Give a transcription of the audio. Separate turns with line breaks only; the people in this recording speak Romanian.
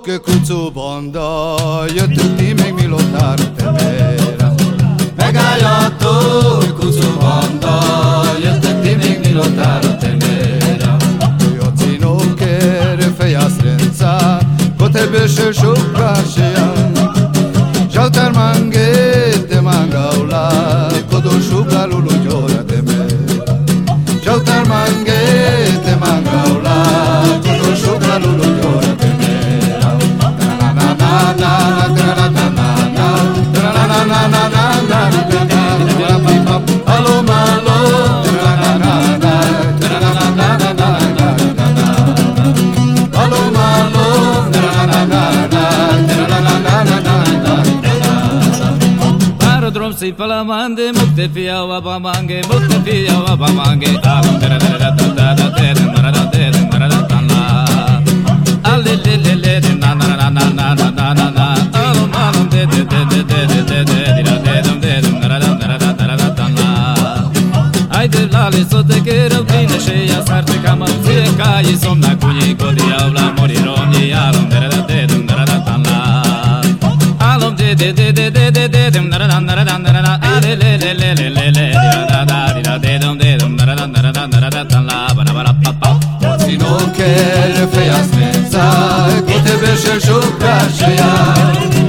che cuzu bonda io tutti me mi lottare temera mega tu cuzu bonda io tutti me mi lottare temera io zino che refeia strenza potrebbe sciuccarsia Jaltar mange te mangaula kodo shubla lulu jora temera Jaltar mange te mangaula kodo shubla lulu jora temera na na na na na na na na alo malo na na na na alo malo na na na
drum si palamande mukte fiya wa bamange mukte fiya wa bamange alam dera dera da da da dera mara dera mara tanla alle le le le na na na na na na na na na alam alam de de de de de de de de dira de dum de dum mara dera da da da tanla ai de lale so te kero kine sheya sarte kama se kai somna kuni ko diavla morironi alam dera da de dum mara tanla alam de de de de de de de dum mara le le le le le le le da da da de dum da da tanla bara bara pa pa
si non che le fai a strenza che te besce sciuccarci